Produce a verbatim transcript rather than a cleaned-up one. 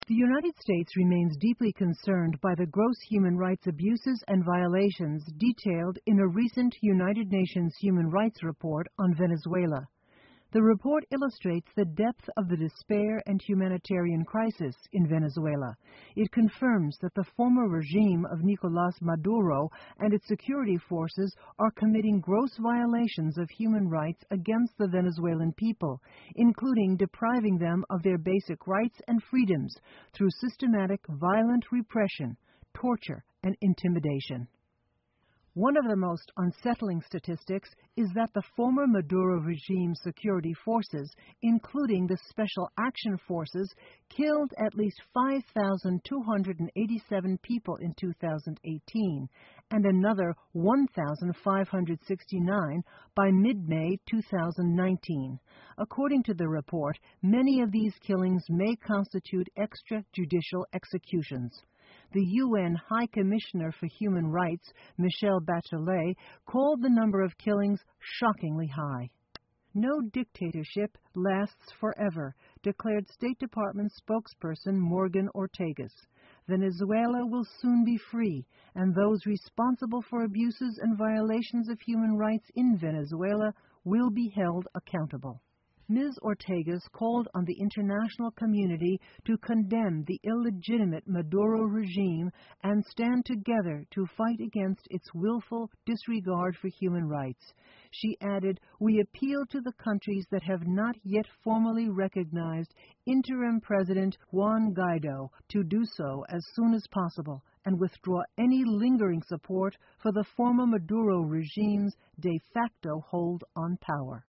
The United States remains deeply concerned by the gross human rights abuses and violations detailed in a recent United Nations Human Rights Report on Venezuela. The report illustrates the depth of the despair and humanitarian crisis in Venezuela. It confirms that the former regime of Nicolás Maduro and its security forces are committing gross violations of human rights against the Venezuelan people, including depriving them of their basic rights and freedoms through systematic violent repression, torture, and intimidation. One of the most unsettling statistics is that the former Maduro regime's security forces, including the Special Action Forces, killed at least five thousand two hundred eighty-seven people in two thousand eighteen and another one thousand five hundred sixty-nine by mid-May two thousand nineteen. According to the report, many of these killings may constitute extrajudicial executions. The U N High Commissioner for Human Rights, Michelle Bachelet, called the number of killings shockingly high. No dictatorship lasts forever, declared State Department spokesperson Morgan Ortagus. Venezuela will soon be free, and those responsible for abuses and violations of human rights in Venezuela will be held accountable. Miz Ortagus called on the international community to condemn the illegitimate Maduro regime and stand together to fight against its willful disregard for human rights. She added, "We appeal to the countries that have not yet formally recognized interim President Juan Guaido to do so as soon as possible and withdraw any lingering support for the former Maduro regime's de facto hold on power."